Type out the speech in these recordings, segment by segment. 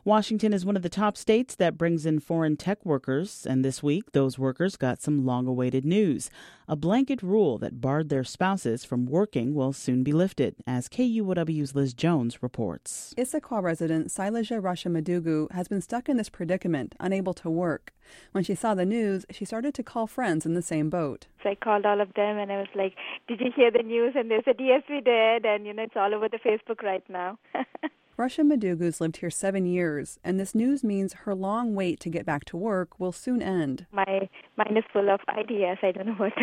Washington is one of the top states that brings in foreign tech workers, and this week those workers got some long-awaited news. A blanket rule that barred their spouses from working will soon be lifted, as KUOW's Liz Jones reports. Issaquah resident Sailaja Rashamadugu has been stuck in this predicament, unable to work. When she saw the news, she started to call friends in the same boat. So I called all of them and I was like, "Did you hear the news?" And they said, "Yes, we did." And, it's all over the Facebook right now. Rashamadugu's lived here 7 years, and this news means her long wait to get back to work will soon end. My mind is full of ideas. I don't know what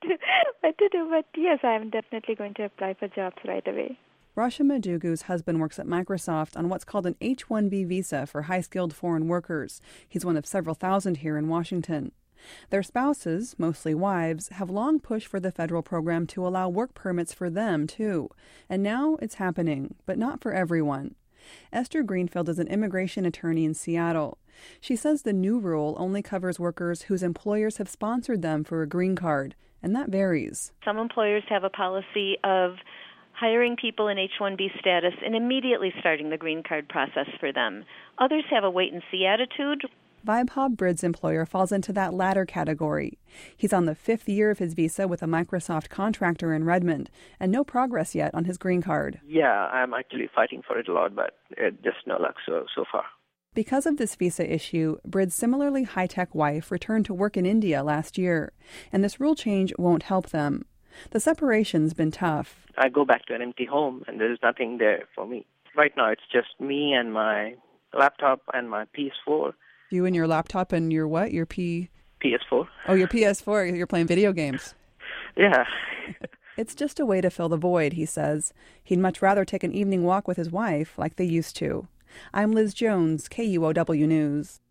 to do, but yes, I'm definitely going to apply for jobs right away. Rashamadugu's husband works at Microsoft on what's called an H-1B visa for high-skilled foreign workers. He's one of several thousand here in Washington. Their spouses, mostly wives, have long pushed for the federal program to allow work permits for them, too. And now it's happening, but not for everyone. Esther Greenfield is an immigration attorney in Seattle. She says the new rule only covers workers whose employers have sponsored them for a green card, and that varies. Some employers have a policy of hiring people in H-1B status and immediately starting the green card process for them. Others have a wait-and-see attitude. Vaibhav Brid's employer falls into that latter category. He's on the 5th year of his visa with a Microsoft contractor in Redmond, and no progress yet on his green card. Yeah, I'm actually fighting for it a lot, but just no luck so far. Because of this visa issue, Brid's similarly high-tech wife returned to work in India last year, and this rule change won't help them. The separation's been tough. I go back to an empty home, and there's nothing there for me. Right now, it's just me and my laptop and my PS4. You and your laptop and your what? Your PS4. Oh, your PS4. You're playing video games. Yeah. It's just a way to fill the void, he says. He'd much rather take an evening walk with his wife like they used to. I'm Liz Jones, KUOW News.